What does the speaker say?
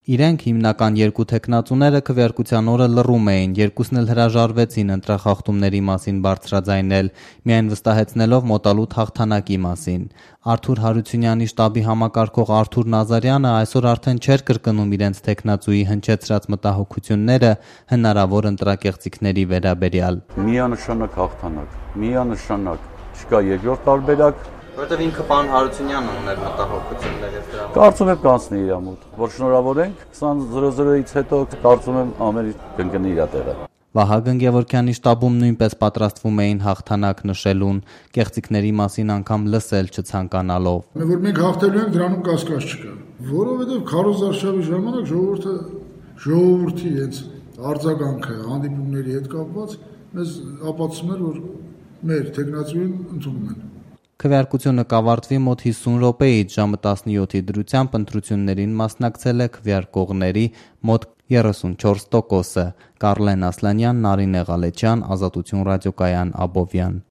Իրենք հիմնական երկու թեկնածուները քվեարկության օրը լռում էին, երկուսն էլ հրաժարվեցին ընտրախախտումների մասին բարձրաձայնել, միայն վստահեցնելով մոտալուտ հաղթանակի մասին։ Արթուր Հարությունյանի շտաբի համակարգող Արթուր Նազարյանը այսօր արդեն չէր կրկնում իրենց թեկնածուի հնչեցրած մտահոգությունները հնարավոր ընտրակեղծիքների վերաբերյալ։ Միանշանակ հաղթանակ, միանշանակ, չկա երկրորդ տարբերակ։ Որտեւ ինքը պարոն Հարությունյանն ուներ մտահոգություններ եւ դրա։ Կարծում եմ կանցնի իր մոտ, որ շնորհավորենք 20:00-ից հետո կարծում եմ ամեն ինչ կընկնի իր տեղը։ Վահագն Գևորգյանի շտաբում նույնպես պատրաստվում էին հաղթանակ նշելուն, կեղծիքների մասին անգամ լսել չցանկանալով։ Որ մենք հաղթելու ենք, դրանում կասկած չկա, որովհետեւ քարոզարշավի ժամանակ ժողովրդի հենց արձագանքը հանդիպումների հետ կապված մեզ ապացուցում էր, որ մեր թեկնածուին ընդունում են։ Քվեարկությունը կավարտվի մոտ 50 րոպեից, ժամը 17-ի դրությամբ ընտրություններին մասնակցել է քվեարկողների մոտ 34%-ը։ Կարլեն Ասլանյան, Նարինե Ղալեչյան, Ազատություն ռադիոկայան, Աբովյան։